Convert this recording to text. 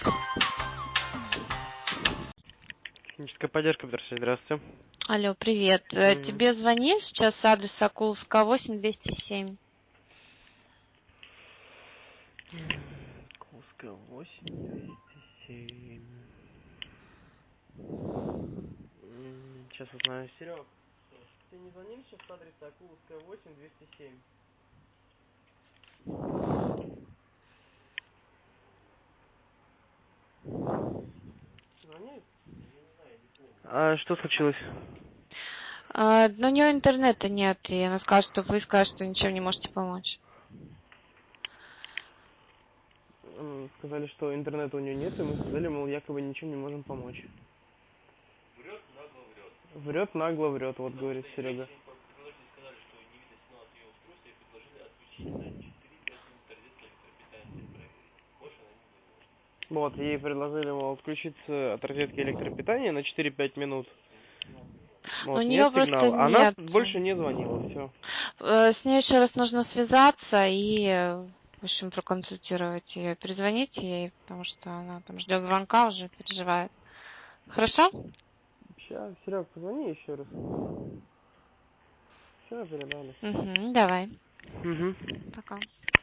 Техническая поддержка, здравствуйте. Алло, привет. Тебе звонили сейчас с адреса Акуловского 8 207? Акуловская 8 207. Сейчас узнаю, Серег. Тебе не звонили сейчас с адреса Акуловская 8 207? Звонили? А что случилось? Но у нее интернета нет, и она сказала, что вы скажете, что ничем не можете помочь. Сказали, что интернета у нее нет, и мы сказали, мол, якобы ничем не можем помочь. Врет, нагло врет. Врет, нагло врет, вот говорит Серега. Сказали, что не видно сигнал от ее устройства и предложили отключить на 4-5 минут розетку электропитания проверить. Больше она не звонила. Вот, ей предложили, мол, отключиться от розетки электропитания на 4-5 минут. Вот, У нет нее просто сигнала. Она нет. больше не звонила, все. С ней еще раз нужно связаться и, в общем, проконсультировать ее. Перезвоните ей, потому что она там ждет звонка уже, переживает. Хорошо? Сейчас, Серег, позвони еще раз. Все, передали. Давай. Угу. Пока.